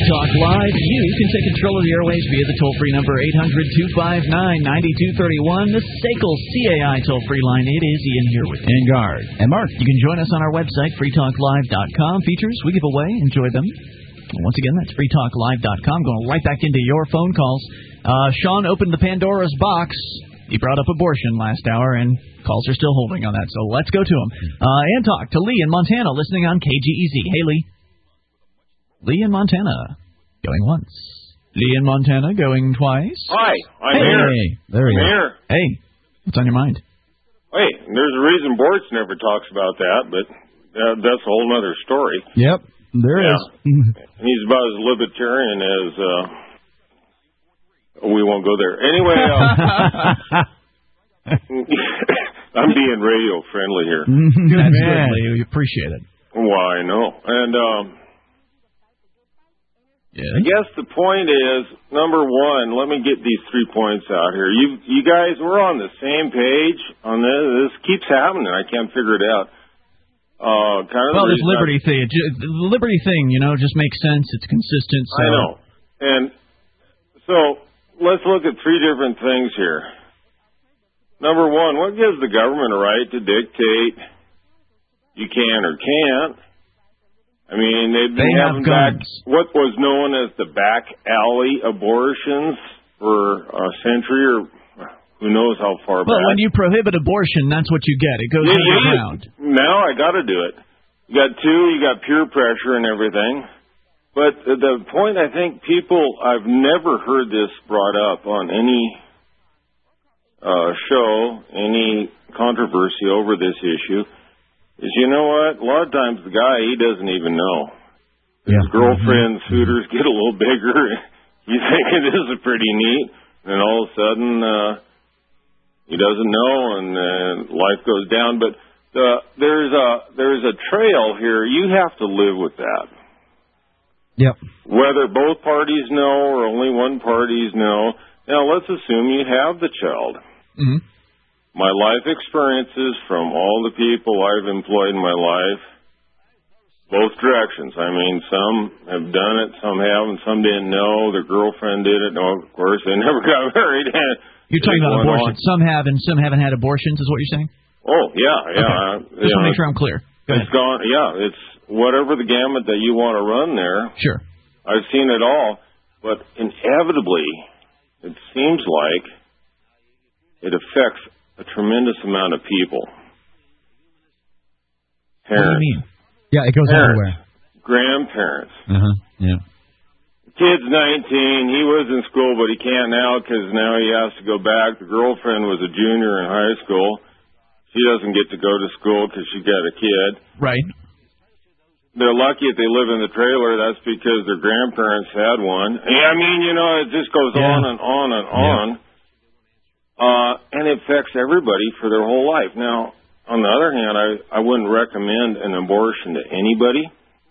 Talk Live. You can take control of the airwaves via the toll-free number 800-259-9231. The SACL CAI toll-free line. It is Ian here with Vanguard. And Mark. You can join us on our website, freetalklive.com. Features we give away. Enjoy them. Once again, that's freetalklive.com. Going right back into your phone calls. Sean opened the Pandora's box. He brought up abortion last hour, and calls are still holding on that. So let's go to him. And talk to Lee in Montana, listening on KGEZ. Hey, Lee. Lee in Montana, going once. Lee in Montana, going twice. Hi, I'm here. There we go. Here. Hey, what's on your mind? Hey, there's a reason Bortz never talks about that, but that's a whole other story. Yep, there is. He's about as libertarian as... we won't go there. Anyway, I'm being radio friendly here. That's good, Lee. We appreciate it. Well, I know. And... Yeah. I guess the point is, number one, let me get these 3 points out here. You guys, we're on the same page on this. This keeps happening. I can't figure it out. Well, this liberty thing, just makes sense. It's consistent. So. I know. And so let's look at 3 different things here. Number one, what gives the government a right to dictate you can or can't? I mean, they've been having back what was known as the back alley abortions for a century or who knows how far back. Well, when you prohibit abortion, that's what you get. It goes underground. Now I got to do it. You got you got peer pressure and everything. But the point I think I've never heard this brought up on any show, any controversy over this issue. Is you know what? A lot of times the guy, he doesn't even know. His girlfriend's hooters get a little bigger. You think this is pretty neat. And all of a sudden, he doesn't know and life goes down. But there's a trail here. You have to live with that. Yep. Whether both parties know or only one party know. Now, let's assume you have the child. Mm-hmm. My life experiences from all the people I've employed in my life, both directions. I mean, some have done it, some haven't, some didn't know. Their girlfriend did it. No, of course, they never got married. You're talking about abortion. Some have and some haven't had abortions, is what you're saying? Oh, yeah. Okay. Just to make sure I'm clear. Go ahead. It's gone. Yeah, it's whatever the gamut that you want to run there. Sure. I've seen it all, but inevitably, it seems like it affects a tremendous amount of people. Parents. What do you mean? Yeah, it goes everywhere. Grandparents. Yeah. Kid's 19. He was in school, but he can't now because now he has to go back. The girlfriend was a junior in high school. She doesn't get to go to school because she got a kid. Right. They're lucky if they live in the trailer. That's because their grandparents had one. I mean, it just goes on and on and on. And it affects everybody for their whole life. Now, on the other hand, I wouldn't recommend an abortion to anybody.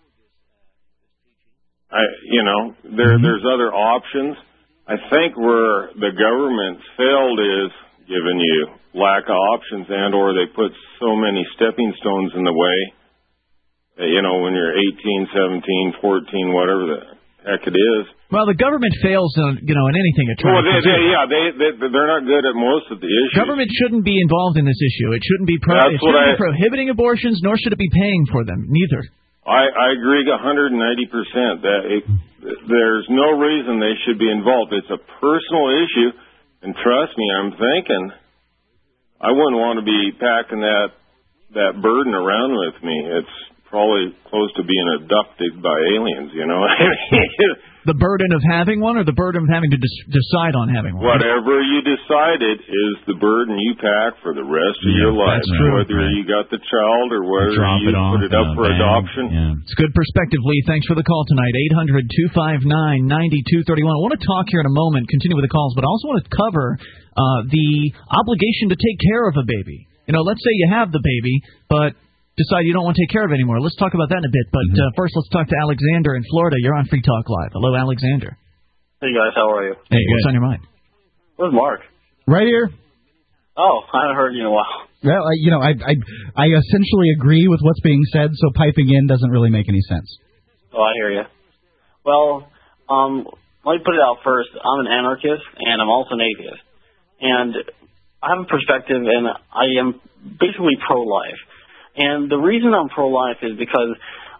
There's other options. I think where the government's failed is giving you lack of options or they put so many stepping stones in the way that, when you're 18, 17, 14, whatever the heck it is. Well, the government fails in anything it tries to do. They're not good at most of the issues. Government shouldn't be involved in this issue. It shouldn't be prohibiting abortions, nor should it be paying for them. Neither. I agree 190% that there's no reason they should be involved. It's a personal issue, and trust me, I'm thinking I wouldn't want to be packing that burden around with me. It's probably close to being abducted by aliens, The burden of having one or the burden of having to decide on having one? Whatever you decided is the burden you pack for the rest of your life. That's true. Whether you got the child or whether you put it up for adoption. Yeah. It's good perspective, Lee. Thanks for the call tonight. 800-259-9231. I want to talk here in a moment, continue with the calls, but I also want to cover the obligation to take care of a baby. Let's say you have the baby, but decide you don't want to take care of it anymore. Let's talk about that in a bit. But first, let's talk to Alexander in Florida. You're on Free Talk Live. Hello, Alexander. Hey, guys. How are you? Hey, what's on your mind? Where's Mark? Right here. Oh, I haven't heard you in a while. Well, I essentially agree with what's being said, so piping in doesn't really make any sense. Oh, I hear you. Well, let me put it out first. I'm an anarchist, and I'm also an atheist. And I have a perspective, and I am basically pro-life. And the reason I'm pro-life is because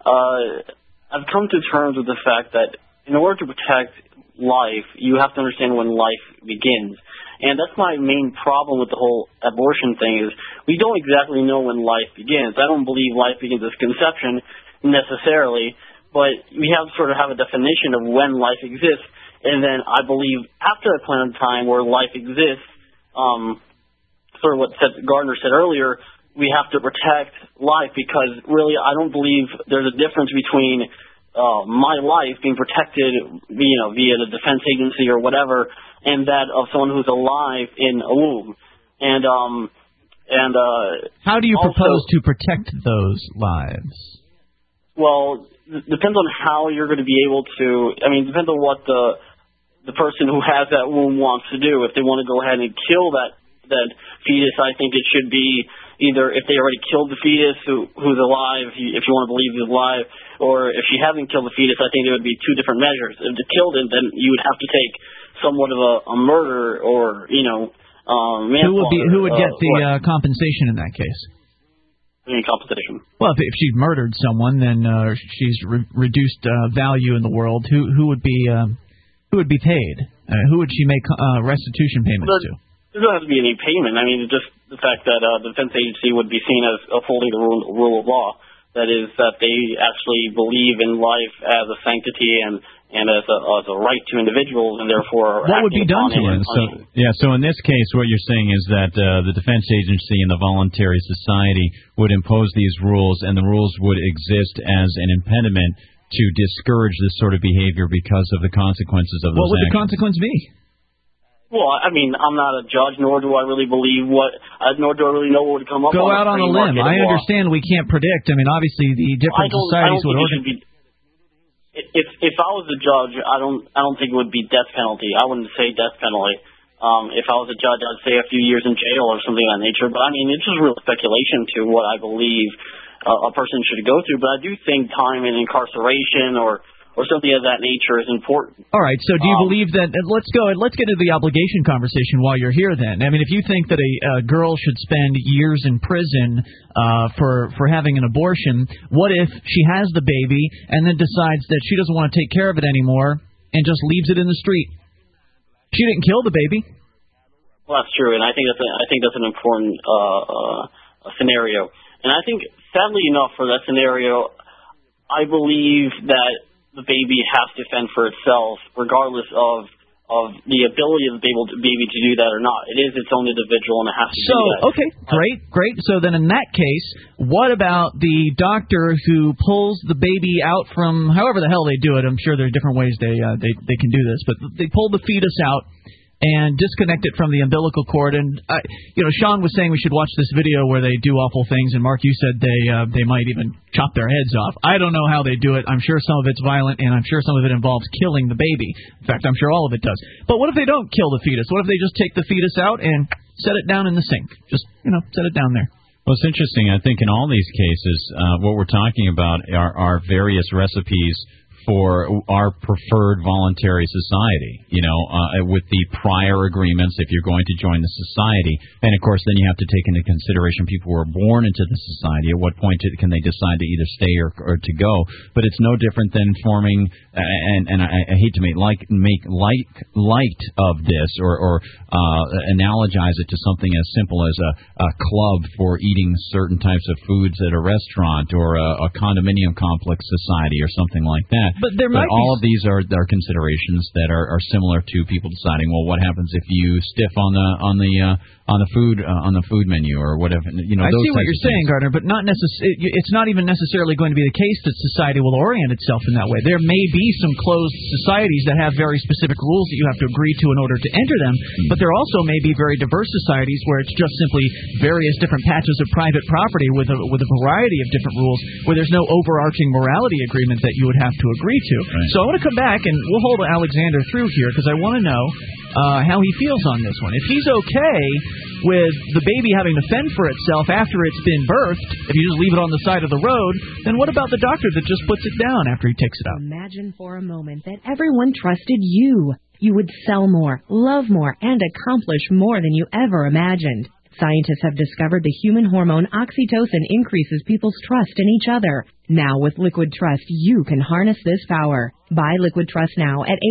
I've come to terms with the fact that in order to protect life, you have to understand when life begins. And that's my main problem with the whole abortion thing is we don't exactly know when life begins. I don't believe life begins as conception necessarily, but we have to sort of have a definition of when life exists. And then I believe after that point in time where life exists, sort of what Gardner said earlier, we have to protect life because really I don't believe there's a difference between my life being protected, via the defense agency or whatever, and that of someone who's alive in a womb. And how do you propose to protect those lives? Well, depends on how you're going to be able to. I mean, depends on what the person who has that womb wants to do. If they want to go ahead and kill that fetus, I think it should be either if they already killed the fetus who's alive, if you want to believe he's alive, or if she hasn't killed the fetus, I think there would be two different measures. If they killed it, then you would have to take somewhat of a murder or, manslaughter. Who would get the compensation in that case? Any compensation? Well, if she murdered someone, then she's reduced value in the world. Who would be paid? Who would she make restitution payments to? There doesn't have to be any payment. I mean, just the fact that the defense agency would be seen as upholding the rule of law. That is, that they actually believe in life as a sanctity and as a right to individuals, and therefore what would be done to it? So in this case, what you're saying is that the defense agency and the voluntary society would impose these rules, and the rules would exist as an impediment to discourage this sort of behavior because of the consequences of those actions. What would the consequence be? Well, I mean, I'm not a judge, nor do I really believe nor do I really know what would come up. Go out on a limb. I understand we can't predict. I mean, obviously the different societies would organize. If I was a judge, I don't think it would be death penalty. I wouldn't say death penalty. If I was a judge, I'd say a few years in jail or something of that nature. But I mean, it's just real speculation to what I believe a person should go through. But I do think time in incarceration or something of that nature is important. All right, so do you believe that let's get into the obligation conversation while you're here then. I mean, if you think that a girl should spend years in prison for having an abortion, what if she has the baby and then decides that she doesn't want to take care of it anymore and just leaves it in the street? She didn't kill the baby. Well, that's true, and I think that's an important scenario. And I think, sadly enough, for that scenario, I believe that the baby has to fend for itself, regardless of the ability of the baby to do that or not. It is its own individual, and it has to do that. Okay, great. So then in that case, what about the doctor who pulls the baby out from, however the hell they do it, I'm sure there are different ways they can do this, but they pull the fetus out and disconnect it from the umbilical cord. And Sean was saying we should watch this video where they do awful things, and Mark, you said they might even chop their heads off. I don't know how they do it. I'm sure some of it's violent, and I'm sure some of it involves killing the baby. In fact, I'm sure all of it does. But what if they don't kill the fetus? What if they just take the fetus out and set it down in the sink? Just, set it down there. Well, it's interesting. I think in all these cases, what we're talking about are various recipes for our preferred voluntary society, with the prior agreements if you're going to join the society. And, of course, then you have to take into consideration people who are born into the society. At what point can they decide to either stay or to go? But it's no different than forming, and I hate to make light of this or analogize it to something as simple as a club for eating certain types of foods at a restaurant or a condominium complex society or something like that. But all of these are considerations that are similar to people deciding, well, what happens if you stiff on the food menu or whatever. I see what you're saying, Gardner, but it's not even necessarily going to be the case that society will orient itself in that way. There may be some closed societies that have very specific rules that you have to agree to in order to enter them, but there also may be very diverse societies where it's just simply various different patches of private property with a variety of different rules where there's no overarching morality agreement that you would have to agree to. Right. So I want to come back, and we'll hold Alexander through here, because I want to know how he feels on this one. If he's okay with the baby having to fend for itself after it's been birthed, if you just leave it on the side of the road, then what about the doctor that just puts it down after he takes it out? Imagine for a moment that everyone trusted you. You would sell more, love more, and accomplish more than you ever imagined. Scientists have discovered the human hormone oxytocin increases people's trust in each other. Now with Liquid Trust, you can harness this power. Buy Liquid Trust now at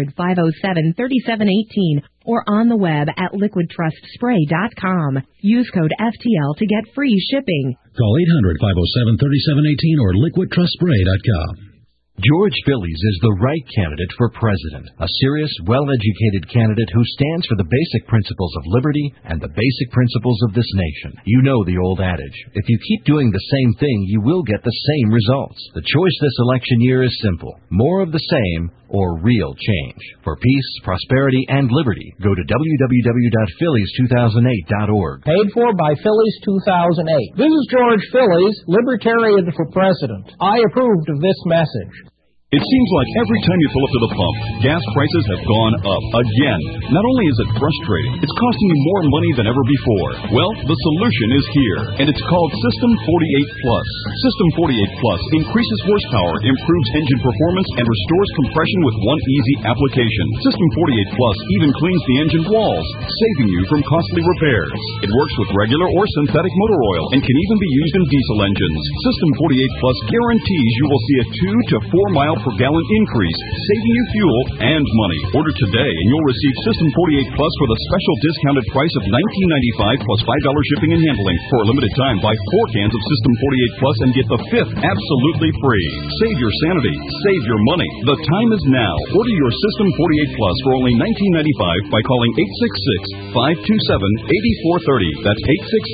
800-507-3718 or on the web at liquidtrustspray.com. Use code FTL to get free shipping. Call 800-507-3718 or liquidtrustspray.com. George Phillies is the right candidate for president, a serious, well-educated candidate who stands for the basic principles of liberty and the basic principles of this nation. You know the old adage, if you keep doing the same thing, you will get the same results. The choice this election year is simple: more of the same or real change. For peace, prosperity, and liberty, go to www.phillies2008.org. Paid for by Phillies 2008. This is George Phillies, Libertarian for President. I approved of this message. It seems like every time you pull up to the pump, gas prices have gone up again. Not only is it frustrating, it's costing you more money than ever before. Well, the solution is here, and it's called System 48 Plus. System 48 Plus increases horsepower, improves engine performance, and restores compression with one easy application. System 48 Plus even cleans the engine walls, saving you from costly repairs. It works with regular or synthetic motor oil and can even be used in diesel engines. System 48 Plus guarantees you will see a 2 to 4 mile per gallon increase, saving you fuel and money. Order today and you'll receive System 48 Plus for the special discounted price of $19.95 plus $5 shipping and handling. For a limited time, buy 4 cans of System 48 Plus and get the 5th absolutely free. Save your sanity. Save your money. The time is now. Order your System 48 Plus for only $19.95 by calling 866-527-8430. That's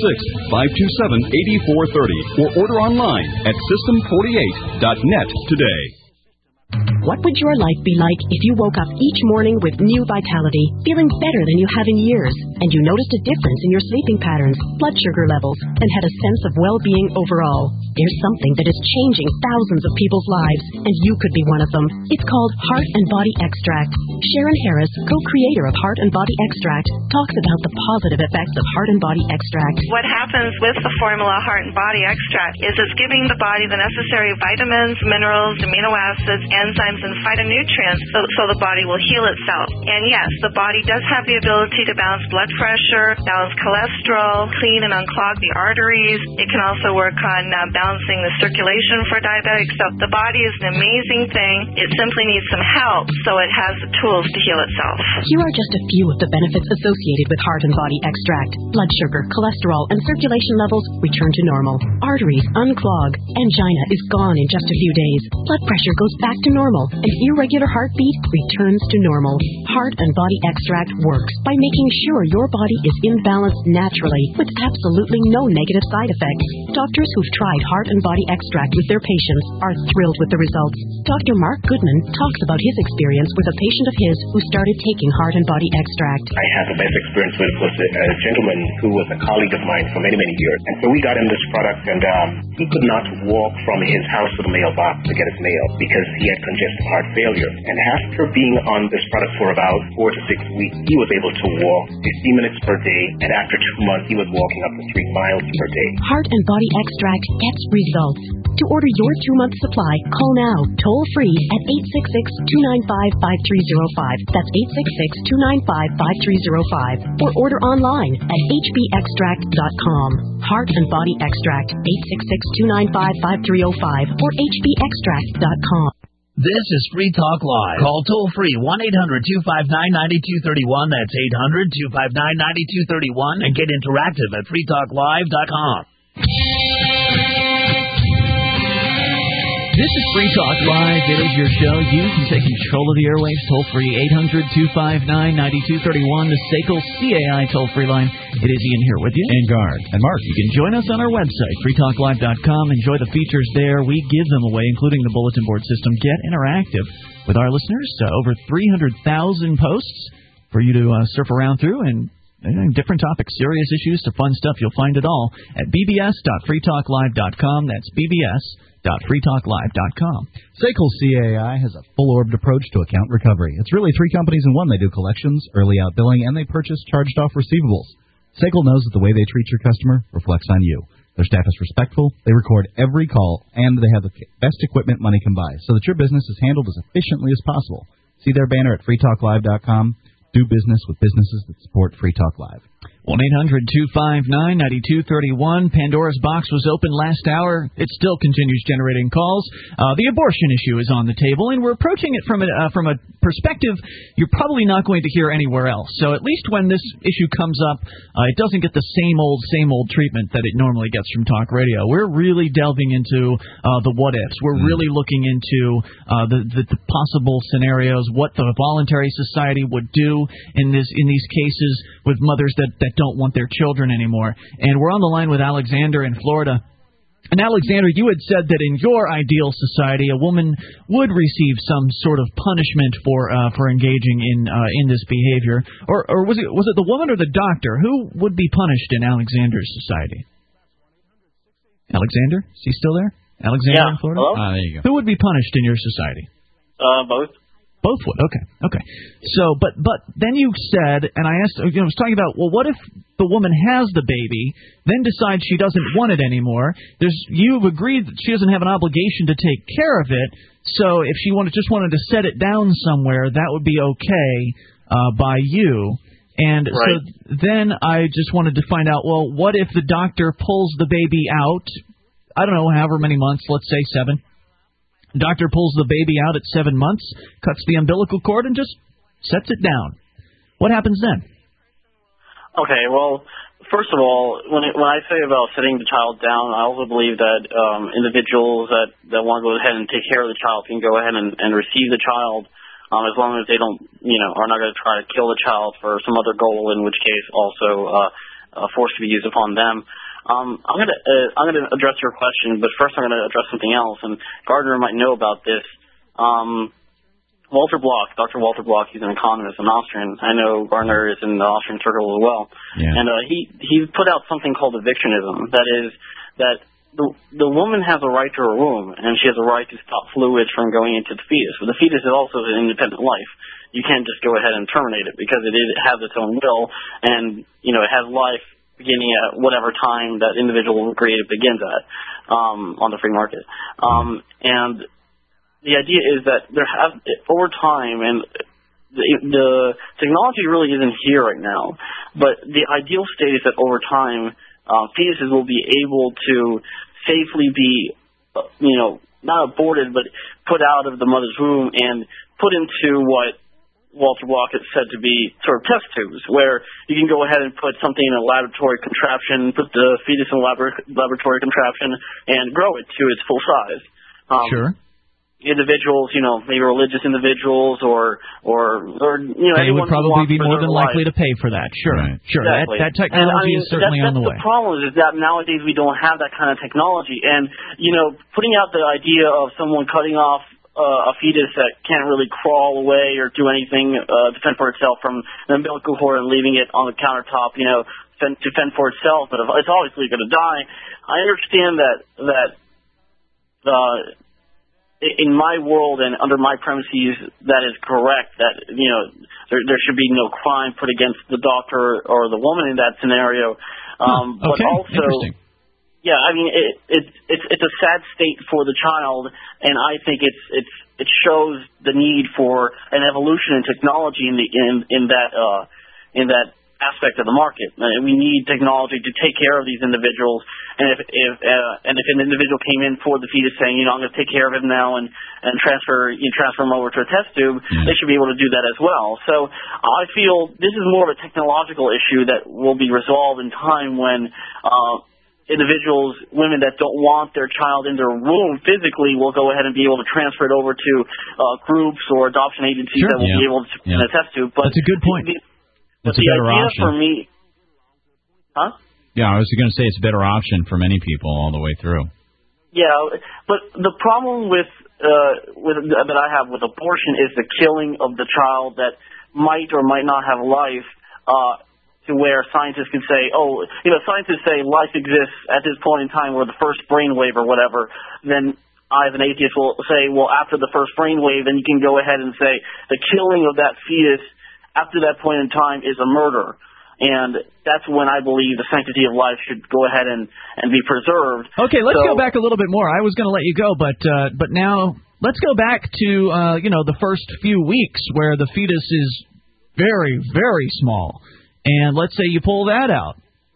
866-527-8430. Or order online at system48.net today. What would your life be like if you woke up each morning with new vitality, feeling better than you have in years, and you noticed a difference in your sleeping patterns, blood sugar levels, and had a sense of well-being overall? There's something that is changing thousands of people's lives, and you could be one of them. It's called Heart and Body Extract. Sharon Harris, co-creator of Heart and Body Extract, talks about the positive effects of Heart and Body Extract. What happens with the formula Heart and Body Extract is it's giving the body the necessary vitamins, minerals, amino acids, enzymes, and phytonutrients so the body will heal itself. And yes, the body does have the ability to balance blood pressure, balance cholesterol, clean and unclog the arteries. It can also work on balancing the circulation for diabetics. So the body is an amazing thing. It simply needs some help so it has the tools to heal itself. Here are just a few of the benefits associated with Heart and Body Extract. Blood sugar, cholesterol, and circulation levels return to normal. Arteries unclog. Angina is gone in just a few days. Blood pressure goes back to normal, and irregular heartbeat returns to normal. Heart and Body Extract works by making sure your body is in balance naturally with absolutely no negative side effects. Doctors who've tried Heart and Body Extract with their patients are thrilled with the results. Dr. Mark Goodman talks about his experience with a patient of his who started taking Heart and Body Extract. I had the best experience with a gentleman who was a colleague of mine for many, many years. And so we got him this product, and he could not walk from his house to the mailbox to get his mail because he had congestive heart failure. And after being on this product for about 4 to 6 weeks, he was able to walk 50 minutes per day, and after 2 months, he was walking up to 3 miles per day. Heart and Body Extract gets results. To order your 2-month supply, call now, toll free at 866-295-5305. That's 866-295-5305. Or order online at hbextract.com. Heart and Body Extract, 866-295-5305 or hbextract.com. This is Free Talk Live. Call toll-free 1-800-259-9231. That's 800-259-9231. And get interactive at freetalklive.com. This is Free Talk Live. It is your show. You can take control of the airwaves. Toll-free 800-259-9231. The SACL CAI toll-free line. It is Ian here with you. And Guard. And Mark. You can join us on our website, freetalklive.com. Enjoy the features there. We give them away, including the bulletin board system. Get interactive with our listeners. Over 300,000 posts for you to surf around through, and different topics, serious issues to fun stuff. You'll find it all at bbs.freetalklive.com. That's bbs.freetalklive.com. www.freetalklive.com. SACL CAI has a full-orbed approach to account recovery. It's really three companies in one. They do collections, early out billing, and they purchase charged-off receivables. SACL knows that the way they treat your customer reflects on you. Their staff is respectful, they record every call, and they have the best equipment money can buy, so that your business is handled as efficiently as possible. See their banner at freetalklive.com. Do business with businesses that support Free Talk Live. 1-800-259-9231. Pandora's box was open last hour. It still continues generating calls. The abortion issue is on the table, and we're approaching it from a perspective you're probably not going to hear anywhere else. So at least when this issue comes up, it doesn't get the same old treatment that it normally gets from talk radio. We're really delving into the what-ifs. We're really looking into the possible scenarios, what the voluntary society would do in these cases with mothers that don't want their children anymore. And we're on the line with Alexander in Florida. And Alexander, you had said that in your ideal society, a woman would receive some sort of punishment for engaging in this behavior, or was it the woman or the doctor? Who would be punished in Alexander's society? Alexander, is he still there? Alexander in Florida. Hello? There you go. Who would be punished in your society? Both. Both would. Okay. So, but then you said, and I asked, I was talking about, well, what if the woman has the baby, then decides she doesn't want it anymore? You've agreed that she doesn't have an obligation to take care of it. So, if she just wanted to set it down somewhere, that would be okay by you. And so then I just wanted to find out, well, what if the doctor pulls the baby out? I don't know, however many months, let's say 7. Doctor pulls the baby out at 7 months, cuts the umbilical cord, and just sets it down. What happens then? Okay, well, first of all, when I say about setting the child down, I also believe that individuals that want to go ahead and take care of the child can go ahead and receive the child, as long as they don't, are not going to try to kill the child for some other goal, in which case also force to be used upon them. I'm gonna address your question, but first I'm gonna address something else. And Gardner might know about this. Walter Block, Dr. Walter Block, he's an economist, an Austrian. I know Gardner is in the Austrian circle as well. Yeah. And he put out something called evictionism. That is that the woman has a right to her womb, and she has a right to stop fluids from going into the fetus. But the fetus is also an independent life. You can't just go ahead and terminate it because it has its own will, and it has life beginning at whatever time that individual creative begins at on the free market. And the idea is that over time, and the technology really isn't here right now, but the ideal state is that over time, fetuses will be able to safely be, not aborted, but put out of the mother's womb and put into what Walter Block has said to be sort of test tubes, where you can go ahead and put something in a laboratory contraption, put the fetus in a laboratory contraption, and grow it to its full size. Sure. Individuals, maybe religious individuals or they would probably be more than likely to pay for that. Sure, right. Sure. Exactly. That technology is certainly on the way. The problem is that nowadays we don't have that kind of technology, and putting out the idea of someone cutting off a fetus that can't really crawl away or do anything to fend for itself from the umbilical cord and leaving it on the countertop, to fend for itself, but it's obviously going to die. I understand that in my world and under my premises, that is correct. That there should be no crime put against the doctor or the woman in that scenario. But also. Yeah, I mean it's a sad state for the child, and I think it shows the need for an evolution in technology in that aspect of the market. We need technology to take care of these individuals, and if an individual came in for the fetus saying, I'm going to take care of him now and transfer him over to a test tube, they should be able to do that as well. So I feel this is more of a technological issue that will be resolved in time when individuals, women that don't want their child in their womb physically will go ahead and be able to transfer it over to groups or adoption agencies that will be able to attest to. But that's a good point. That's a better option for me. Huh? Yeah, I was going to say it's a better option for many people all the way through. Yeah, but the problem with that I have with abortion is the killing of the child that might or might not have life. To where scientists can say, scientists say life exists at this point in time or the first brainwave or whatever, then I, as an atheist, will say, well, after the first brainwave, then you can go ahead and say the killing of that fetus after that point in time is a murder. And that's when I believe the sanctity of life should go ahead and be preserved. Okay, let's go back a little bit more. I was going to let you go, but now let's go back to the first few weeks where the fetus is very, very small. And let's say you pull that out.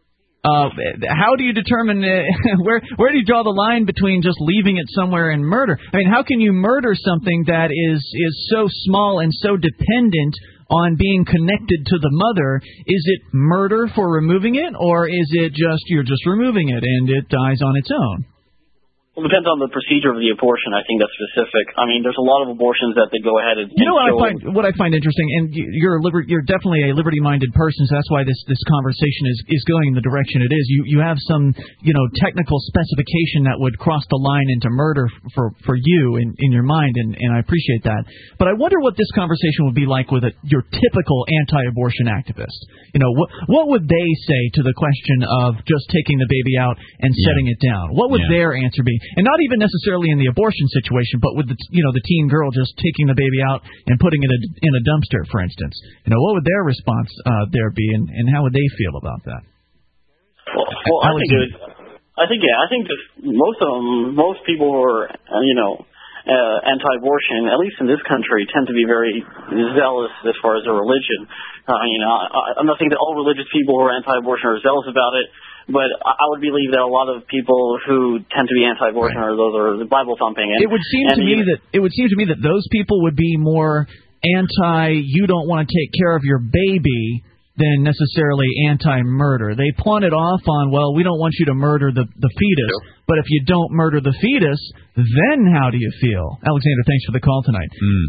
How do you determine where do you draw the line between just leaving it somewhere and murder? I mean, how can you murder something that is so small and so dependent on being connected to the mother? Is it murder for removing it, or is it just you're just removing it and it dies on its own? Well, it depends on the procedure of the abortion. I think that's specific. I mean, there's a lot of abortions that they go ahead and what I find interesting, and you're definitely a liberty-minded person, so that's why this conversation is going in the direction it is. You have some technical specification that would cross the line into murder for you in your mind, and I appreciate that. But I wonder what this conversation would be like with your typical anti-abortion activist. What would they say to the question of just taking the baby out and setting it down? What would their answer be? And not even necessarily in the abortion situation, but with the teen girl just taking the baby out and putting it in a dumpster, for instance. What would their response there be, and how would they feel about that? Well, I think that most people who are anti-abortion, at least in this country, tend to be very zealous as far as their religion. I'm not saying that all religious people who are anti-abortion are zealous about it, but I would believe that a lot of people who tend to be anti-abortion are Bible thumping. It would seem to me that those people would be more anti. You don't want to take care of your baby than necessarily anti-murder. They pawn it off on, well, we don't want you to murder the fetus, but if you don't murder the fetus, then how do you feel? Alexander, thanks for the call tonight.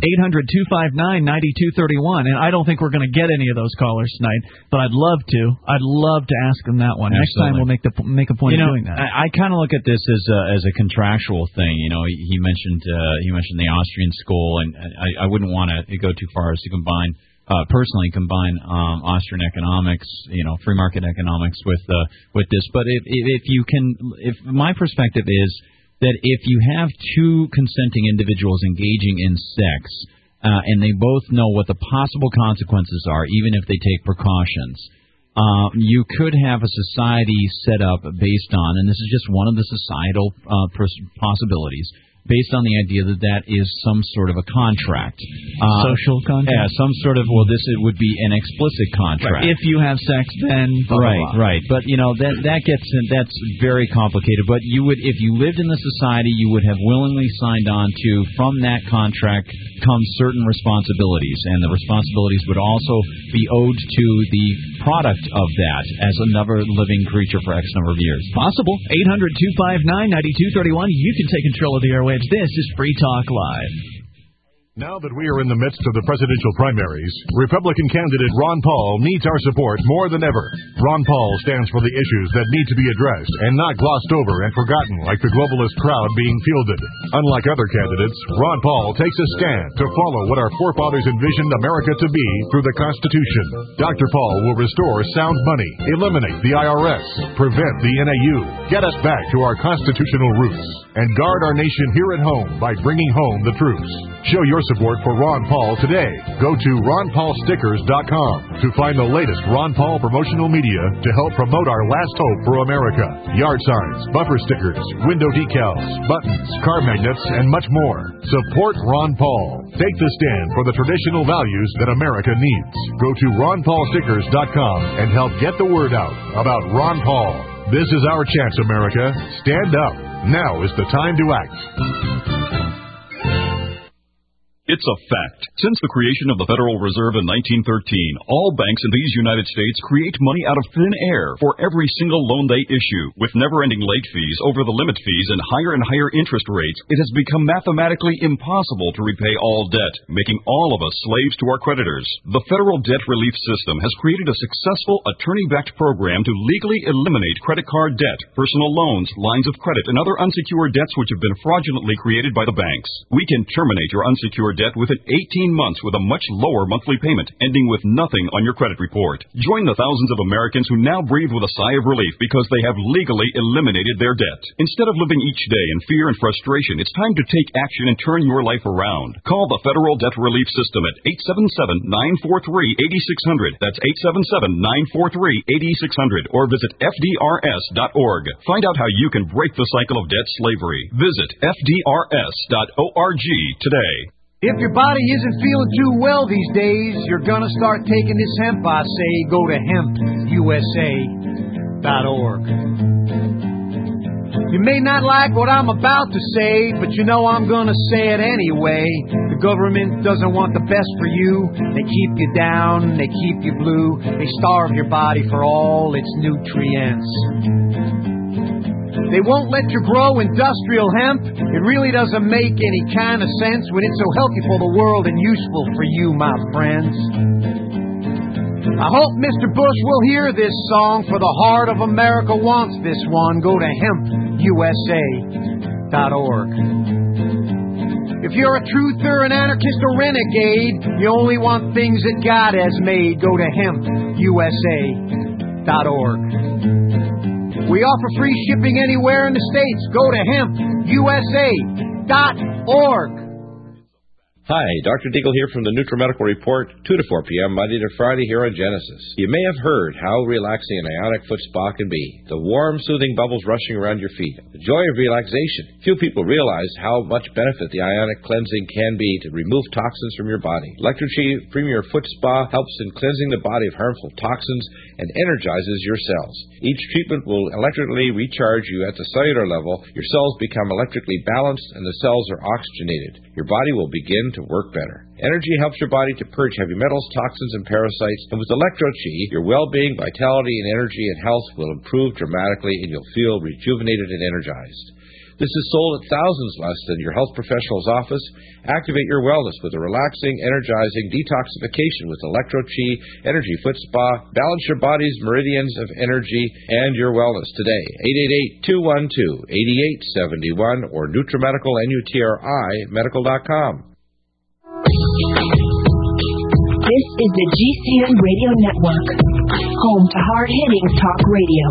800-259-9231, and I don't think we're going to get any of those callers tonight, but I'd love to ask them that one. Absolutely. Next time we'll make a point of doing that. I kind of look at this as a contractual thing. He mentioned the Austrian school, and I wouldn't want to go too far as to combine Austrian economics, free market economics with this. But if my perspective is that if you have two consenting individuals engaging in sex, and they both know what the possible consequences are, even if they take precautions, you could have a society set up based on, and this is just one of the societal possibilities, based on the idea that is some sort of a contract. Social contract? Yeah, some sort of, it would be an explicit contract. Right. If you have sex, then... Right. But, that's very complicated. But if you lived in the society, you would have willingly signed on to, from that contract come certain responsibilities. And the responsibilities would also be owed to the product of that as another living creature for X number of years. Possible. 800-259-9231. You can take control of the airwaves. This is Free Talk Live. Now that we are in the midst of the presidential primaries, Republican candidate Ron Paul needs our support more than ever. Ron Paul stands for the issues that need to be addressed and not glossed over and forgotten like the globalist crowd being fielded. Unlike other candidates, Ron Paul takes a stand to follow what our forefathers envisioned America to be through the Constitution. Dr. Paul will restore sound money, eliminate the IRS, prevent the NAU, get us back to our constitutional roots, and guard our nation here at home by bringing home the troops. Show your support for Ron Paul today. Go to ronpaulstickers.com to find the latest Ron Paul promotional media to help promote our last hope for America. Yard signs, bumper stickers, window decals, buttons, car magnets, and much more. Support Ron Paul. Take the stand for the traditional values that America needs. Go to ronpaulstickers.com and help get the word out about Ron Paul. This is our chance, America. Stand up. Now is the time to act. It's a fact. Since the creation of the Federal Reserve in 1913, all banks in these United States create money out of thin air for every single loan they issue. With never-ending late fees, over-the-limit fees, and higher interest rates, it has become mathematically impossible to repay all debt, making all of us slaves to our creditors. The Federal Debt Relief System has created a successful attorney-backed program to legally eliminate credit card debt, personal loans, lines of credit, and other unsecured debts which have been fraudulently created by the banks. We can terminate your unsecured your debt within 18 months with a much lower monthly payment, ending with nothing on your credit report. Join the thousands of Americans who now breathe with a sigh of relief because they have legally eliminated their debt. Instead of living each day in fear and frustration, it's time to take action and turn your life around. Call the Federal Debt Relief System at 877-943-8600. That's 877-943-8600. Or visit FDRS.org. Find out how you can break the cycle of debt slavery. Visit FDRS.org today. If your body isn't feeling too well these days, you're gonna start taking this hemp, I say. Go to hempusa.org. You may not like what I'm about to say, but you know I'm gonna say it anyway. The government doesn't want the best for you. They keep you down, they keep you blue. They starve your body for all its nutrients. They won't let you grow industrial hemp. It really doesn't make any kind of sense when it's so healthy for the world and useful for you, my friends. I hope Mr. Bush will hear this song, for the heart of America wants this one. Go to hempusa.org. If you're a truther, an anarchist, or renegade, you only want things that God has made. Go to hempusa.org. We offer free shipping anywhere in the States. Go to hempusa.org. Hi, Dr. Deagle here from the NutriMedical Report, 2 to 4 p.m., Monday to Friday here on Genesis. You may have heard how relaxing an ionic foot spa can be. The warm, soothing bubbles rushing around your feet. The joy of relaxation. Few people realize how much benefit the ionic cleansing can be to remove toxins from your body. Electrochi Premier Foot Spa helps in cleansing the body of harmful toxins and energizes your cells. Each treatment will electrically recharge you at the cellular level. Your cells become electrically balanced and the cells are oxygenated. Your body will begin to work better. Energy helps your body to purge heavy metals, toxins, and parasites. And with Electro-Chi, your well-being, vitality, and energy and health will improve dramatically, and you'll feel rejuvenated and energized. This is sold at thousands less than your health professional's office. Activate your wellness with a relaxing, energizing detoxification with Electro-Chi Energy Foot Spa. Balance your body's meridians of energy and your wellness today. 888-212-8871 or NutriMedical, NUTRI, medical.com. This is the GCN Radio Network, home to hard-hitting talk radio.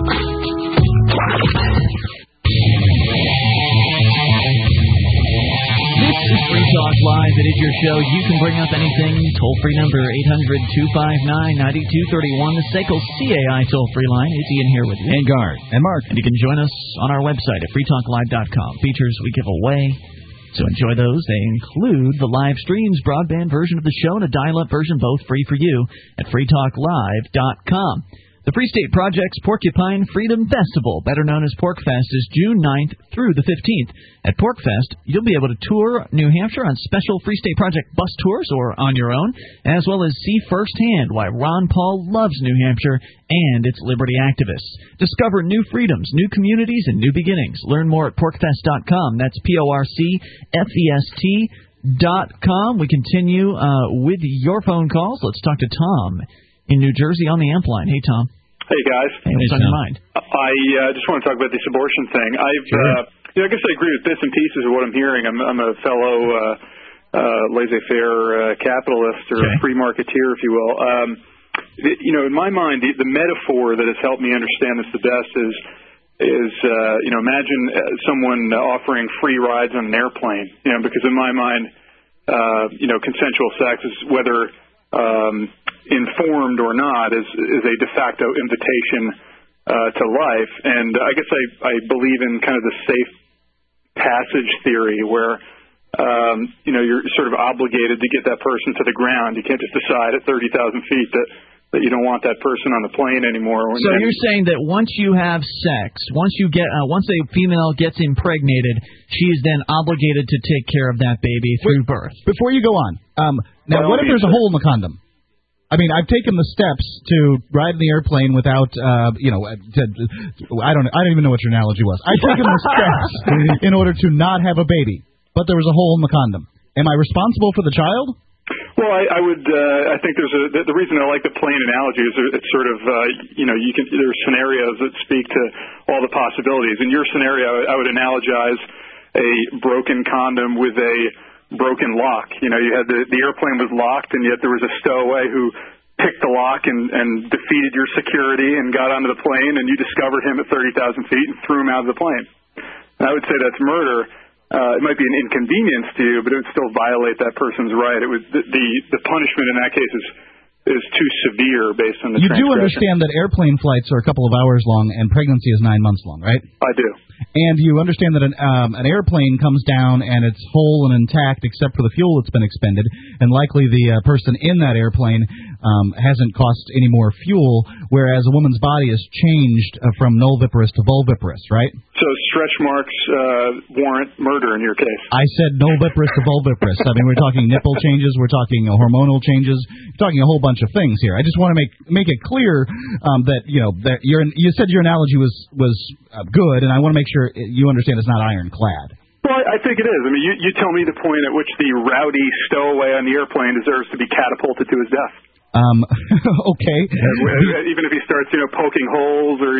This is Free Talk Live. It is your show. You can bring up anything. Toll-free number 800-259-9231. The SACL CAI toll-free line. It's Ian here with you. And Guard. And Mark. And you can join us on our website at freetalklive.com. Features we give away. So enjoy those. They include the live streams, broadband version of the show, and a dial-up version, both free for you at freetalklive.com. The Free State Project's Porcupine Freedom Festival, better known as PorcFest, is June 9th through the 15th. At PorcFest, you'll be able to tour New Hampshire on special Free State Project bus tours or on your own, as well as see firsthand why Ron Paul loves New Hampshire and its liberty activists. Discover new freedoms, new communities, and new beginnings. Learn more at porcfest.com. That's PORCFEST.com. We continue with your phone calls. Let's talk to Tom in New Jersey on the amp line. Hey, Tom. Hey, guys. Hey, what's on your mind? I just want to talk about this abortion thing. I guess I agree with bits and pieces of what I'm hearing. I'm a fellow laissez-faire capitalist or free marketeer, if you will. In my mind, the metaphor that has helped me understand this the best is imagine someone offering free rides on an airplane. Because in my mind, consensual sex is whether informed or not is a de facto invitation to life. And I guess I believe in kind of the safe passage theory where you're sort of obligated to get that person to the ground. You can't just decide at 30,000 feet that you don't want that person on the plane anymore. So you're saying that once you have sex, once a female gets impregnated, she is then obligated to take care of that baby through birth. Before you go on, now what if there's a hole in the condom? I mean, I've taken the steps to ride in the airplane without, I don't even know what your analogy was. I've taken the steps in order to not have a baby, but there was a hole in the condom. Am I responsible for the child? Well, I think the reason I like the plane analogy is it's sort of, there's scenarios that speak to all the possibilities. In your scenario, I would analogize a broken condom with a broken lock. You know, you had the airplane was locked, and yet there was a stowaway who picked the lock and defeated your security and got onto the plane, and you discovered him at 30,000 feet and threw him out of the plane. I would say that's murder. It might be an inconvenience to you, but it would still violate that person's right. It was the punishment in that case is too severe based on the You do transgression. understand that airplane flights are a couple of hours long and pregnancy is 9 months long, right? I do. And you understand that an airplane comes down and it's whole and intact except for the fuel that's been expended, and likely the person in that airplane hasn't cost any more fuel, whereas a woman's body is changed from nulviparous to vulviparous, right? So stretch marks warrant murder in your case. I said nulviparous to vulviparous. I mean, we're talking nipple changes, we're talking hormonal changes, we're talking a whole bunch of things here. I just want to make it clear that that you said your analogy was good, and I want to make sure you understand it's not ironclad. Well, I think it is. I mean, you tell me the point at which the rowdy stowaway on the airplane deserves to be catapulted to his death. Okay. Even if he starts, poking holes or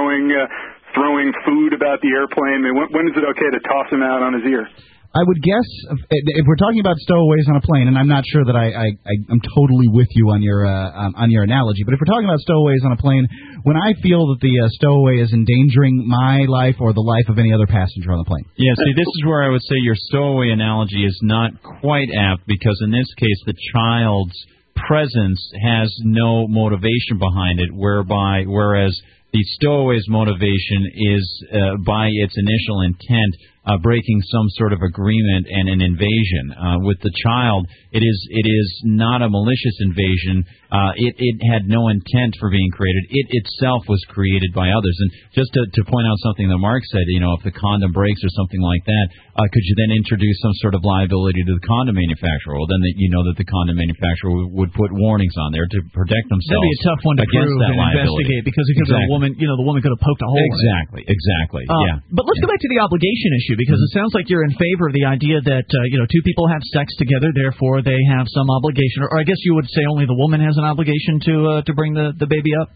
throwing food about the airplane, when is it okay to toss him out on his ear? I would guess if we're talking about stowaways on a plane, and I'm not sure that I'm totally with you on your analogy, but if we're talking about stowaways on a plane, when I feel that the stowaway is endangering my life or the life of any other passenger on the plane. Yeah, see, this is where I would say your stowaway analogy is not quite apt, because in this case the child's presence has no motivation behind it, whereas the stowaway's motivation is, by its initial intent, breaking some sort of agreement and an invasion. With the child, it is not a malicious invasion. It had no intent for being created. It itself was created by others. And just to point out something that Mark said, if the condom breaks or something like that, could you then introduce some sort of liability to the condom manufacturer? Well, then that the condom manufacturer would put warnings on there to protect themselves. That'd be a tough one to against prove that and liability. investigate, because the woman, the woman could have poked a hole. Exactly. Yeah. But let's go back to the obligation issue, because it sounds like you're in favor of the idea that two people have sex together, therefore they have some obligation, or I guess you would say only the woman has an obligation to bring the baby up.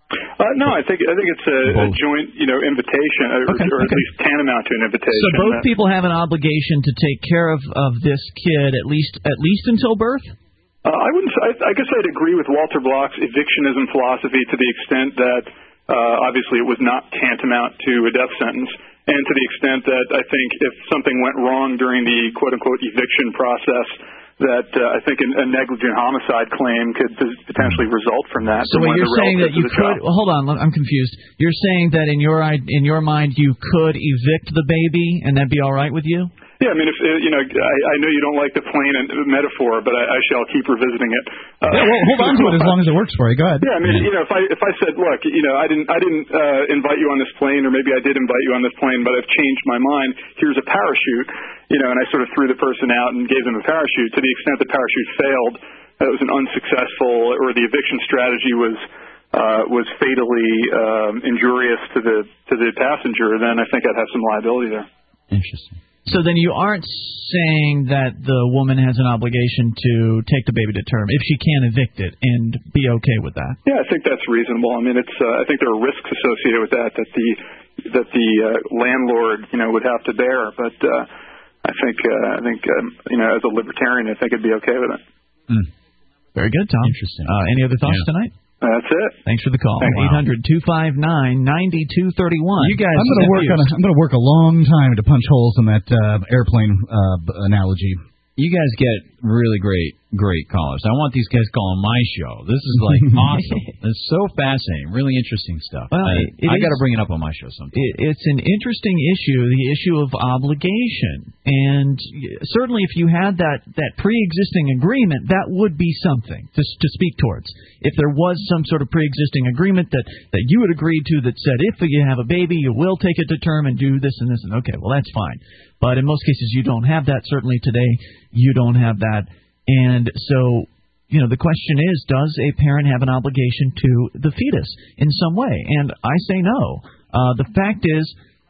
No, I think it's a joint, invitation, or at least tantamount to an invitation. So both people have an obligation to take care of this kid at least until birth. I wouldn't. I guess I'd agree with Walter Block's evictionism philosophy to the extent that obviously it was not tantamount to a death sentence, and to the extent that I think if something went wrong during the quote-unquote eviction process, that I think a negligent homicide claim could potentially result from that. So what you're saying that you could... Well, hold on, I'm confused. You're saying that in your mind you could evict the baby and that'd be all right with you? Yeah, I mean, if I know you don't like the plain metaphor, but I shall keep revisiting it. Well, hold on to it as long as it works for you. Go ahead. Yeah, I mean, if I said, look, I didn't invite you on this plane, or maybe I did invite you on this plane, but I've changed my mind. Here's a parachute, and I sort of threw the person out and gave them a parachute. To the extent the parachute failed, it was an unsuccessful, or the eviction strategy was fatally injurious to the passenger. Then I think I'd have some liability there. Interesting. So then you aren't saying that the woman has an obligation to take the baby to term if she can evict it and be okay with that? Yeah, I think that's reasonable. I mean, I think there are risks associated with that the landlord would have to bear. But I think as a libertarian, I think I'd be okay with it. Very good, Tom. Interesting. Any other thoughts tonight? That's it. Thanks for the call. 800-259-9231. You guys, I'm going to work a long time to punch holes in that airplane analogy. You guys get really great callers. I want these guys calling my show. This is like awesome. It's so fascinating. Really interesting stuff. Well, I got to bring it up on my show sometime. It's an interesting issue, the issue of obligation. And certainly if you had that pre-existing agreement, that would be something to speak towards. If there was some sort of pre-existing agreement that you would agree to that said, if you have a baby, you will take it to term and do this and this. And okay, well, that's fine. But in most cases, you don't have that. Certainly today, you don't have that. And so, the question is, does a parent have an obligation to the fetus in some way? And I say no. The fact is,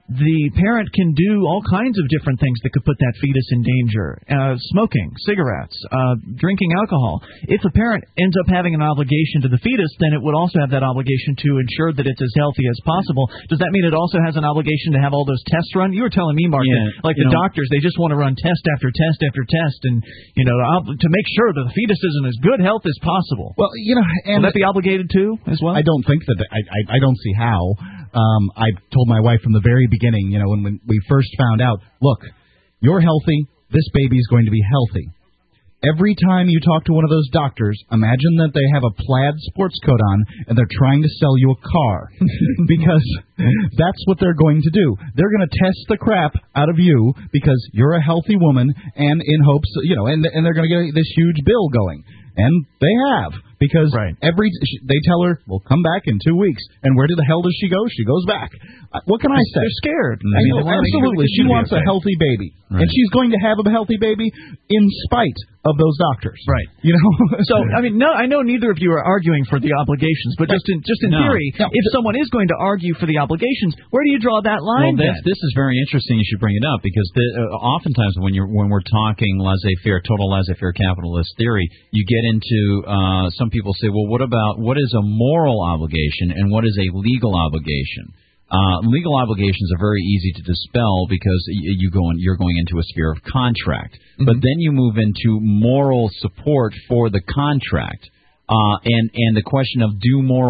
the parent can do all kinds of different things that could put that fetus in danger. Smoking, cigarettes, drinking alcohol. If a parent ends up having an obligation to the fetus, then it would also have that obligation to ensure that it's as healthy as possible. Does that mean it also has an obligation to have all those tests run? You were telling me, Mark, that, like the doctors, they just want to run test after test after test, and to make sure that the fetus is in as good health as possible. Well, and will that be obligated too as well? I don't think that. I don't see how. I told my wife from the very beginning, when we first found out, look, you're healthy, this baby's going to be healthy. Every time you talk to one of those doctors, imagine that they have a plaid sports coat on and they're trying to sell you a car. Because that's what they're going to do. They're going to test the crap out of you because you're a healthy woman, and in hopes, and they're going to get this huge bill going. And they have. Because they tell her, we'll come back in 2 weeks. And where the hell does she go? She goes back. What can I say? They're scared. I know, absolutely. She wants a healthy baby. Right. And she's going to have a healthy baby in spite of those doctors. Right. So, I know neither of you are arguing for the obligations, but just in theory, if someone is going to argue for the obligations, where do you draw that line? Well, this is very interesting. You should bring it up because oftentimes when we're talking laissez-faire, total laissez-faire capitalist theory, you get into some people say, well, what is a moral obligation and what is a legal obligation? Legal obligations are very easy to dispel because you're going into a sphere of contract. Mm-hmm. But then you move into moral support for the contract. And the question of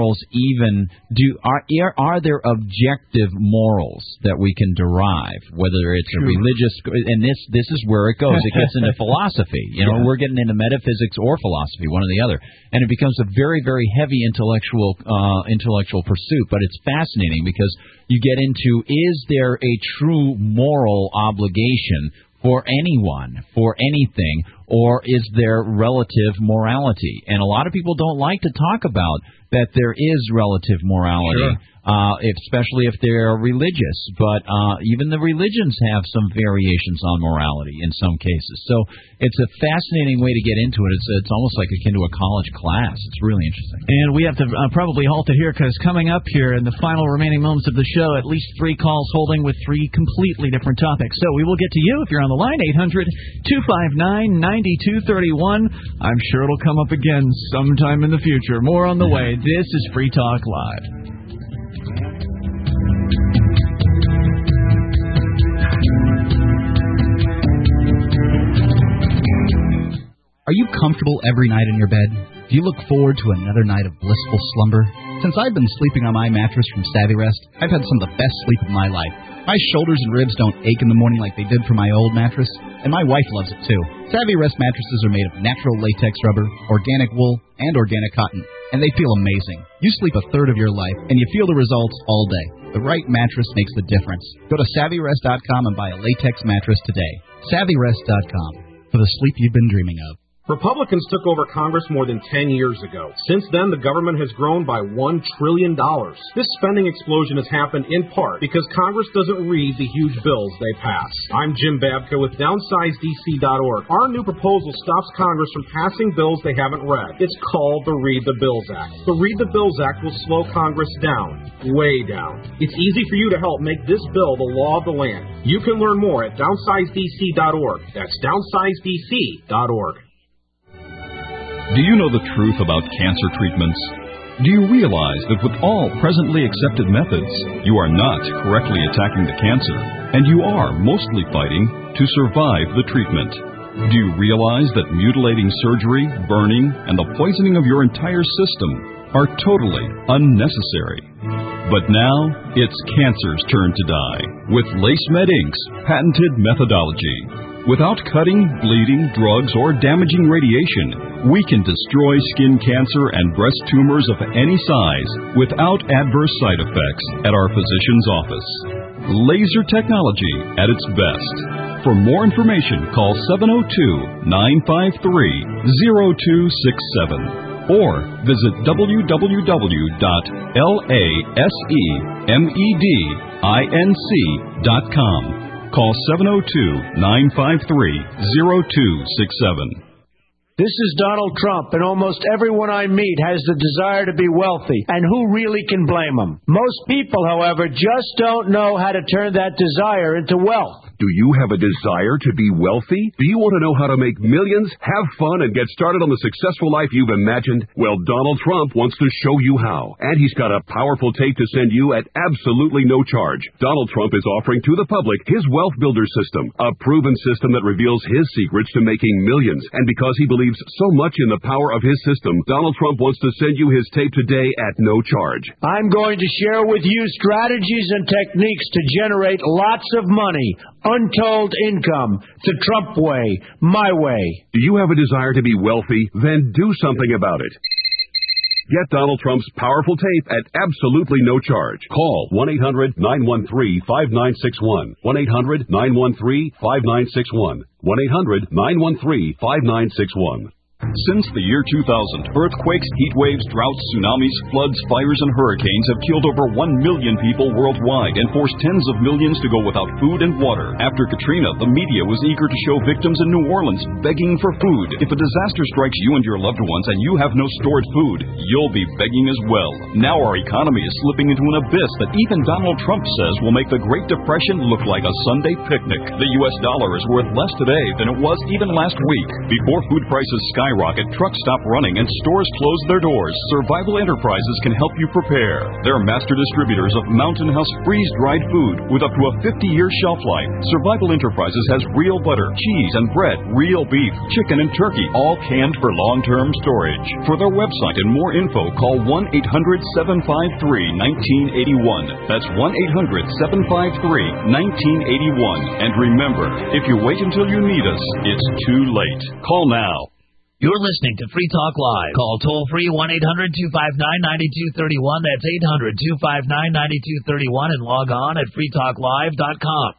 are there objective morals that we can derive, whether it's a religious, and this is where it goes. It gets into philosophy. We're getting into metaphysics or philosophy, one or the other, and it becomes a very, very heavy intellectual pursuit. But it's fascinating because you get into, is there a true moral obligation for anyone, for anything, or is there relative morality? And a lot of people don't like to talk about that there is relative morality, especially if they're religious. But even the religions have some variations on morality in some cases. So it's a fascinating way to get into it. It's almost like akin to a college class. It's really interesting. And we have to probably halt it here because coming up here in the final remaining moments of the show, at least 3 calls holding with 3 completely different topics. So we will get to you if you're on the line, 800-259-9231. I'm sure it'll come up again sometime in the future. More on the way. This is Free Talk Live. Are you comfortable every night in your bed? Do you look forward to another night of blissful slumber? Since I've been sleeping on my mattress from Savvy Rest, I've had some of the best sleep of my life. My shoulders and ribs don't ache in the morning like they did for my old mattress, and my wife loves it too. Savvy Rest mattresses are made of natural latex rubber, organic wool, and organic cotton, and they feel amazing. You sleep a third of your life, and you feel the results all day. The right mattress makes the difference. Go to SavvyRest.com and buy a latex mattress today. SavvyRest.com for the sleep you've been dreaming of. Republicans took over Congress more than 10 years ago. Since then, the government has grown by $1 trillion. This spending explosion has happened in part because Congress doesn't read the huge bills they pass. I'm Jim Babka with DownsizeDC.org. Our new proposal stops Congress from passing bills they haven't read. It's called the Read the Bills Act. The Read the Bills Act will slow Congress down, way down. It's easy for you to help make this bill the law of the land. You can learn more at DownsizeDC.org. That's DownsizeDC.org. Do you know the truth about cancer treatments? Do you realize that with all presently accepted methods, you are not correctly attacking the cancer, and you are mostly fighting to survive the treatment? Do you realize that mutilating surgery, burning, and the poisoning of your entire system are totally unnecessary? But now, it's cancer's turn to die with LaceMed Inc.'s patented methodology. Without cutting, bleeding, drugs, or damaging radiation, we can destroy skin cancer and breast tumors of any size without adverse side effects at our physician's office. Laser technology at its best. For more information, call 702-953-0267 or visit www.lasemedinc.com. Call 702-953-0267. This is Donald Trump, and almost everyone I meet has the desire to be wealthy, and who really can blame them? Most people, however, just don't know how to turn that desire into wealth. Do you have a desire to be wealthy? Do you want to know how to make millions, have fun, and get started on the successful life you've imagined? Well, Donald Trump wants to show you how. And he's got a powerful tape to send you at absolutely no charge. Donald Trump is offering to the public his Wealth Builder system, a proven system that reveals his secrets to making millions. And because he believes so much in the power of his system, Donald Trump wants to send you his tape today at no charge. I'm going to share with you strategies and techniques to generate lots of money, untold income, the Trump way, my way. Do you have a desire to be wealthy? Then do something about it. Get Donald Trump's powerful tape at absolutely no charge. Call 1-800-913-5961. 1-800-913-5961. 1-800-913-5961. Since the year 2000, earthquakes, heat waves, droughts, tsunamis, floods, fires, and hurricanes have killed over 1 million people worldwide and forced tens of millions to go without food and water. After Katrina, the media was eager to show victims in New Orleans begging for food. If a disaster strikes you and your loved ones and you have no stored food, you'll be begging as well. Now our economy is slipping into an abyss that even Donald Trump says will make the Great Depression look like a Sunday picnic. The U.S. dollar is worth less today than it was even last week. Before food prices skyrocket, trucks stop running, and stores close their doors, Survival Enterprises can help you prepare. They're master distributors of Mountain House freeze-dried food with up to a 50-year shelf life. Survival Enterprises has real butter, cheese, and bread, real beef, chicken, and turkey, all canned for long-term storage. For their website and more info, call 1-800-753-1981. That's 1-800-753-1981. And remember, if you wait until you need us, it's too late. Call now. You're listening to Free Talk Live. Call toll-free 1-800-259-9231. That's 800-259-9231 and log on at freetalklive.com.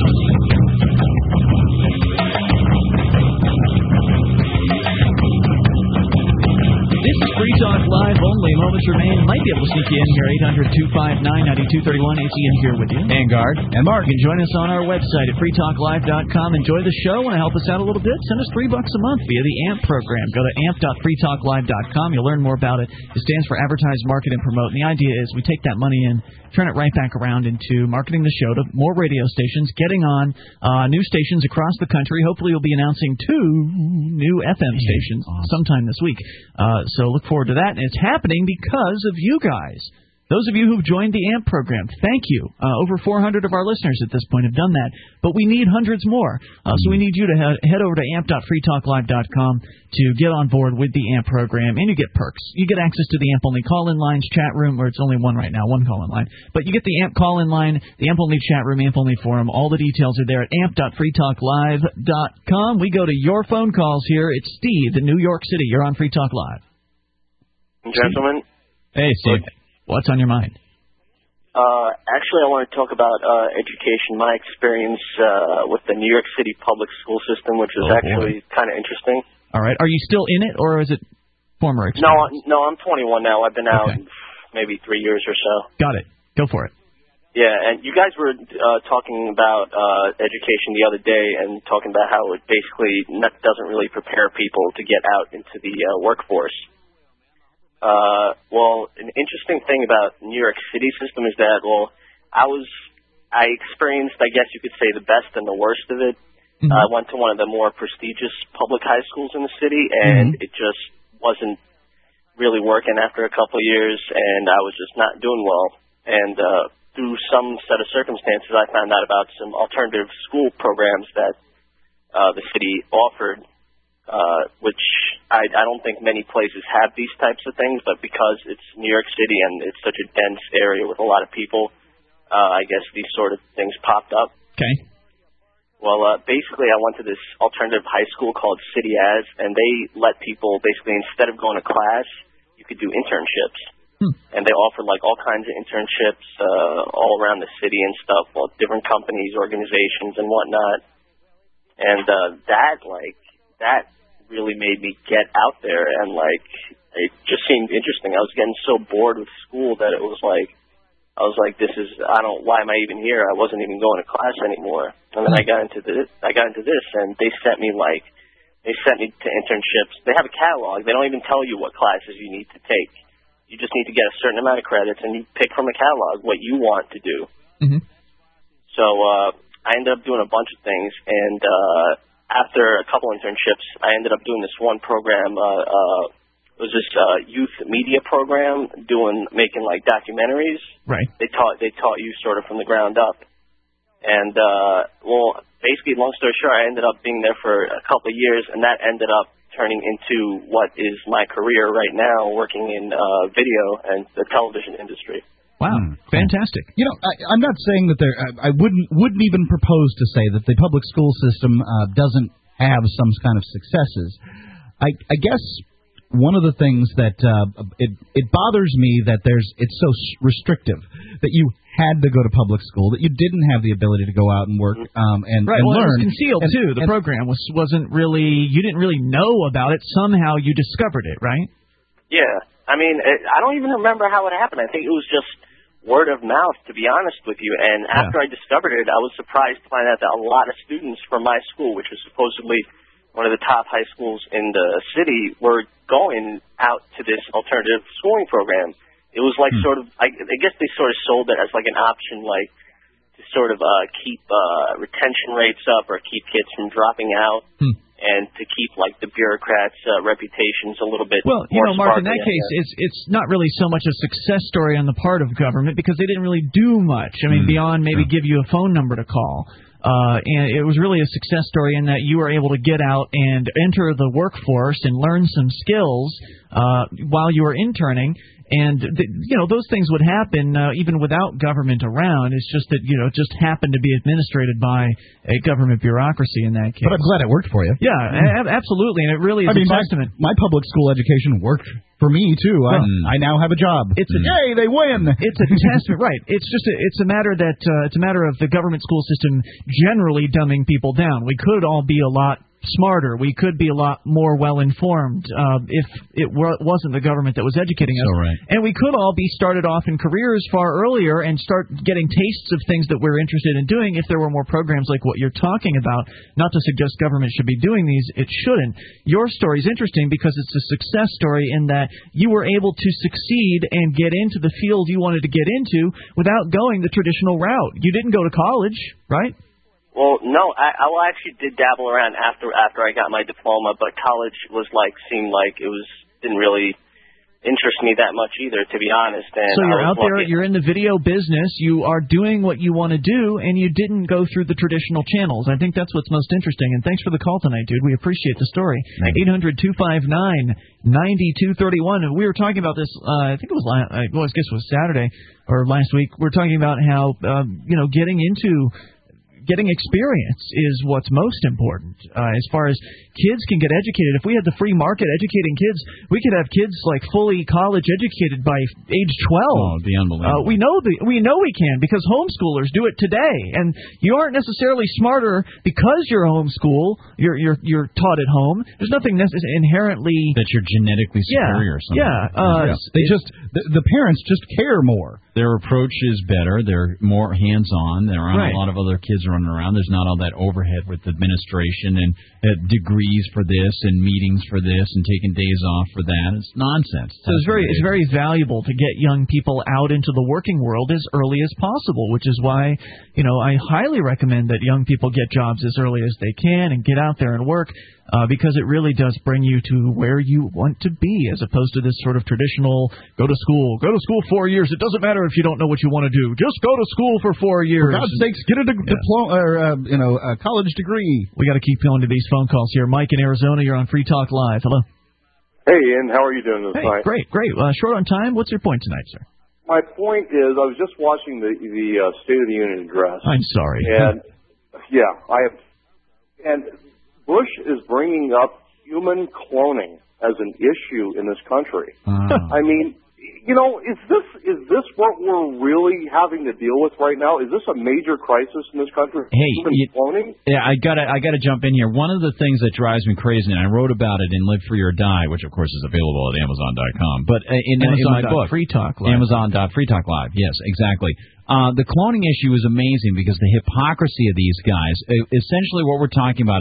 This is Free Talk Live only. Moments remain. Might be able to sneak you in here. 800-259-9231. AC in here with you. Vanguard and Mark. You can join us on our website at freetalklive.com. Enjoy the show. Want to help us out a little bit? Send us $3 a month via the AMP program. Go to amp.freetalklive.com. You'll learn more about it. It stands for Advertise, Market, and Promote. And the idea is we take that money in, turn it right back around into marketing the show to more radio stations, getting on new stations across the country. Hopefully we'll be announcing 2 new FM stations sometime this week. So look forward to that. And it's happening because of you guys. Those of you who've joined the AMP program, thank you. Over 400 of our listeners at this point have done that, but we need hundreds more. So we need you to head over to amp.freetalklive.com to get on board with the AMP program, and you get perks. You get access to the AMP-only call-in lines, chat room, where it's only one right now, one call-in line. But you get the AMP call-in line, the AMP-only chat room, AMP-only forum. All the details are there at amp.freetalklive.com. We go to your phone calls here. It's Steve in New York City. You're on Free Talk Live. Gentlemen. Hey, Steve. What's on your mind? Actually, I want to talk about education, my experience with the New York City public school system, which is actually kind of interesting. All right. Are you still in it, or is it former experience? No, I'm 21 now. I've been out maybe 3 years or so. Got it. Go for it. Yeah, and you guys were talking about education the other day and talking about how it basically doesn't really prepare people to get out into the workforce. Well, an interesting thing about New York City system is that, I experienced, I guess you could say, the best and the worst of it. Mm-hmm. I went to one of the more prestigious public high schools in the city, and it just wasn't really working after a couple of years, and I was just not doing well. And through some set of circumstances, I found out about some alternative school programs that the city offered, which I don't think many places have these types of things, but because it's New York City and it's such a dense area with a lot of people, I guess these sort of things popped up. Okay. Well, basically, I went to this alternative high school called City As, and they let people basically, instead of going to class, you could do internships. And they offered like all kinds of internships all around the city and stuff, well, different companies, organizations, and whatnot. And that really made me get out there, and it just seemed interesting. I was getting so bored with school that it was like, why am I even here? I wasn't even going to class anymore. And then I got into this, and they sent me They sent me to internships. They have a catalog. They don't even tell you what classes you need to take. You just need to get a certain amount of credits, and you pick from a catalog what you want to do. Mm-hmm. So I ended up doing a bunch of things, and after a couple internships, I ended up doing this one program. It was this youth media program making like documentaries. Right. They taught you sort of from the ground up. And basically, long story short, I ended up being there for a couple of years, and that ended up turning into what is my career right now, working in video and the television industry. Wow, fantastic. You know, I'm not saying that I wouldn't even propose to say that the public school system doesn't have some kind of successes. I guess one of the things that it bothers me that it's so restrictive that you had to go to public school, that you didn't have the ability to go out and work and right. Well, learn. It was concealed too. The program wasn't really. You didn't really know about it. Somehow you discovered it, right? Yeah, I mean, I don't even remember how it happened. I think it was just word of mouth, to be honest with you. And after I discovered it, I was surprised to find out that a lot of students from my school, which was supposedly one of the top high schools in the city, were going out to this alternative schooling program. It was like sort of, I guess they sort of sold it as like an option, like to sort of keep retention rates up or keep kids from dropping out. And to keep, like, the bureaucrats' reputations a little bit more Mark, in that sparkly, case, it's not really so much a success story on the part of government because they didn't really do much. I mean, beyond maybe give you a phone number to call. And it was really a success story in that you were able to get out and enter the workforce and learn some skills while you were interning. And, those things would happen even without government around. It's just that, it just happened to be administrated by a government bureaucracy in that case. But I'm glad it worked for you. Yeah, absolutely. And it really is a testament. My public school education worked for me, too. I now have a job. Yay, they win! It's a testament, right. It's a matter of the government school system generally dumbing people down. We could all be a lot smarter. We could be a lot more well-informed if it wasn't the government that was educating us. So right. And we could all be started off in careers far earlier and start getting tastes of things that we're interested in doing if there were more programs like what you're talking about. Not to suggest government should be doing these. It shouldn't. Your story is interesting because it's a success story in that you were able to succeed and get into the field you wanted to get into without going the traditional route. You didn't go to college, right? Well, no, I actually did dabble around after I got my diploma, but college seemed like it didn't really interest me that much either, to be honest. And so you're out there, you're in the video business, you are doing what you want to do, and you didn't go through the traditional channels. I think that's what's most interesting, and thanks for the call tonight, dude. We appreciate the story. 800-259-9231. And we were talking about this, I think it was, I guess it was Saturday or last week. We were talking about how, getting experience is what's most important as far as kids can get educated. If we had the free market educating kids, we could have kids like fully college educated by age 12. Oh, it'd be unbelievable. We know we can because homeschoolers do it today, and you aren't necessarily smarter because you're homeschool. You're taught at home. There's nothing inherently that you're genetically superior or something. Yeah. The parents just care more. Their approach is better. They're more hands-on. There aren't a lot of other kids running around. There's not all that overhead with administration and degrees for this and meetings for this and taking days off for that. It's nonsense. So it's very valuable to get young people out into the working world as early as possible, which is why, I highly recommend that young people get jobs as early as they can and get out there and work. Because it really does bring you to where you want to be, as opposed to this sort of traditional go to school 4 years. It doesn't matter if you don't know what you want to do. Just go to school for 4 years. For God's sakes, get a diploma or a college degree. We got to keep going to these phone calls here. Mike in Arizona, you're on Free Talk Live. Hello. Hey, Ian, how are you doing this night? Great. Short on time. What's your point tonight, sir? My point is, I was just watching the State of the Union address. I'm sorry. And I have, and Bush is bringing up human cloning as an issue in this country. I mean, is this what we're really having to deal with right now? Is this a major crisis in this country? Human cloning? Yeah, I gotta jump in here. One of the things that drives me crazy, and I wrote about it in Live Free or Die, which of course is available at Amazon.com, but in my book, Free Talk Live. Amazon.freetalk live. Yes, exactly. The cloning issue is amazing because the hypocrisy of these guys. Essentially, what we're talking about is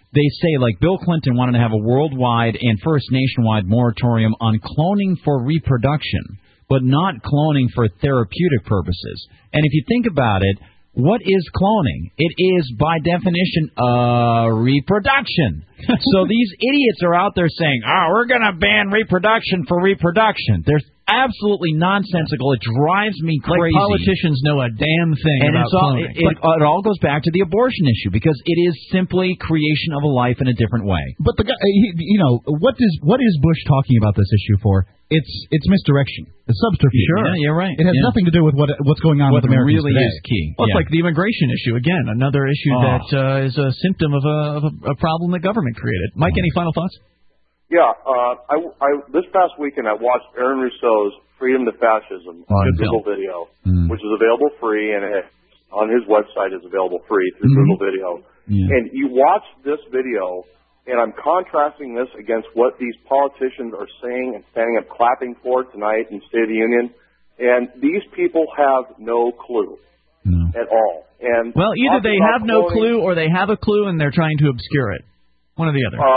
they say, like, Bill Clinton wanted to have a worldwide and first nationwide moratorium on cloning for reproduction, but not cloning for therapeutic purposes. And if you think about it, what is cloning? It is, by definition, reproduction. So these idiots are out there saying, we're going to ban reproduction for reproduction. They're absolutely nonsensical. It drives me crazy. Like politicians know a damn thing and about cloning. It all goes back to the abortion issue, because it is simply creation of a life in a different way. But the guy, what is Bush talking about this issue for? It's misdirection. It's subterfuge. Sure, yeah, you're right. It has nothing to do with what's going on with Americans really today. is key. Well, it's like the immigration issue again, another issue that is a symptom of a problem that government created. Mike, any final thoughts? Yeah, this past weekend I watched Aaron Rousseau's Freedom to Fascism Google video, which is available free, and on his website is available free through Google Video. Yeah. And you watch this video, and I'm contrasting this against what these politicians are saying and standing up clapping for tonight in State of the Union, and these people have no clue at all. And well, either they have no clue or they have a clue and they're trying to obscure it. One or the other.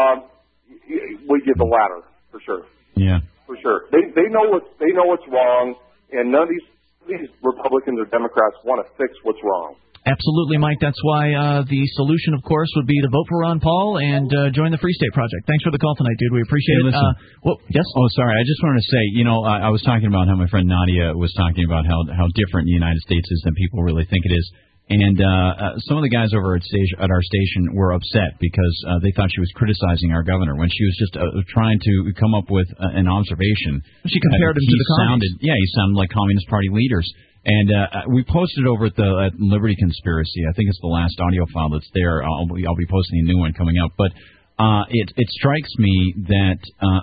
We get the latter for sure. Yeah, for sure. They know what's wrong, and none of these Republicans or Democrats want to fix what's wrong. Absolutely, Mike. That's why the solution, of course, would be to vote for Ron Paul and join the Free State Project. Thanks for the call tonight, dude. We appreciate it. Yes? Oh, sorry. I just wanted to say, I was talking about how my friend Nadia was talking about how different the United States is than people really think it is. And some of the guys over at our station were upset because they thought she was criticizing our governor when she was just trying to come up with an observation. She compared him to the communists. He sounded like Communist Party leaders. And we posted over at the Liberty Conspiracy. I think it's the last audio file that's there. I'll be posting a new one coming up. But it strikes me that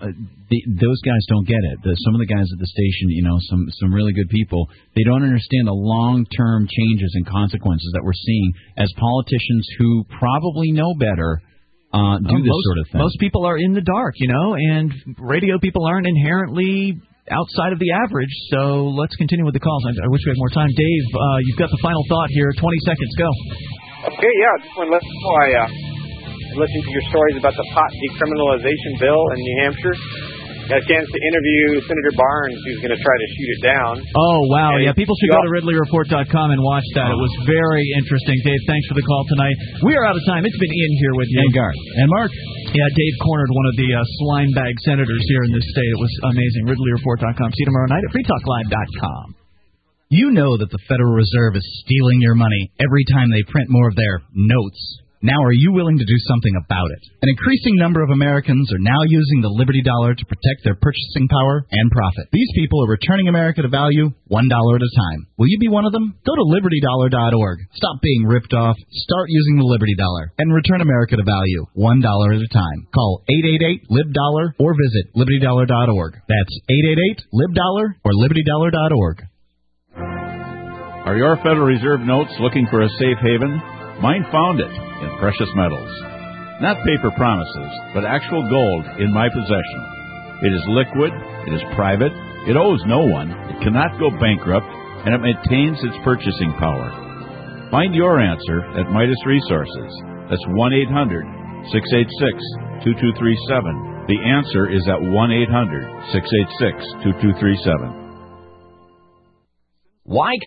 those guys don't get it. Some of the guys at the station, some really good people, they don't understand the long-term changes and consequences that we're seeing as politicians who probably know better do this sort of thing. Most people are in the dark, and radio people aren't inherently outside of the average. So let's continue with the calls. I wish we had more time. Dave, you've got the final thought here. 20 seconds. Go. Okay, just want to let you know I listened to your stories about the pot decriminalization bill in New Hampshire. Got a chance to interview Senator Barnes, who's going to try to shoot it down. Oh, wow. Yeah, people should go to RidleyReport.com and watch that. It was very interesting. Dave, thanks for the call tonight. We are out of time. It's been Ian here with you. And Garth. And Mark. Yeah, Dave cornered one of the slime bag senators here in this state. It was amazing. RidleyReport.com. See you tomorrow night at FreeTalkLive.com. You know that the Federal Reserve is stealing your money every time they print more of their notes. Now, are you willing to do something about it? An increasing number of Americans are now using the Liberty Dollar to protect their purchasing power and profit. These people are returning America to value $1 at a time. Will you be one of them? Go to LibertyDollar.org. Stop being ripped off. Start using the Liberty Dollar and return America to value $1 at a time. Call 888-LIB-DOLLAR or visit LibertyDollar.org. That's 888-LIB-DOLLAR or LibertyDollar.org. Are your Federal Reserve notes looking for a safe haven? Mine found it in precious metals. Not paper promises, but actual gold in my possession. It is liquid, it is private, it owes no one, it cannot go bankrupt, and it maintains its purchasing power. Find your answer at Midas Resources. That's 1-800-686-2237. The answer is at 1-800-686-2237. Why